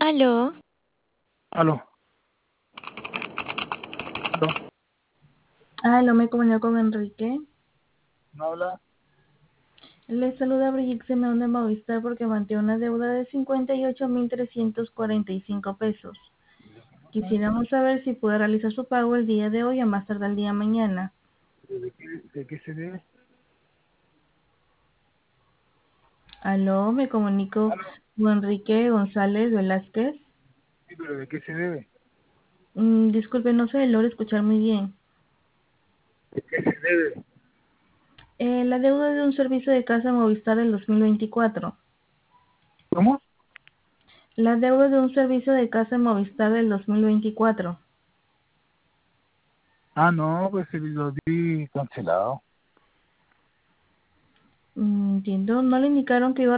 Aló, Aló, aló, Aló, me comunico con Enrique. ¿no habla? Le saluda Brigitte Simeón de Movistar porque mantiene una deuda de 58.345 pesos. Quisiéramos saber si puede realizar su pago el día de hoy a más tardar el día de mañana. ¿De qué se debe? Aló, me comunico Aló, con Enrique González Velázquez. sí, pero ¿de qué se debe? Disculpe, no se logro escuchar muy bien. ¿De qué se debe? La deuda de un servicio de casa Movistar del 2024. ¿Cómo? La deuda de un servicio de casa Movistar del 2024. Ah, no, pues lo vi cancelado. Entiendo, no le indicaron que iba a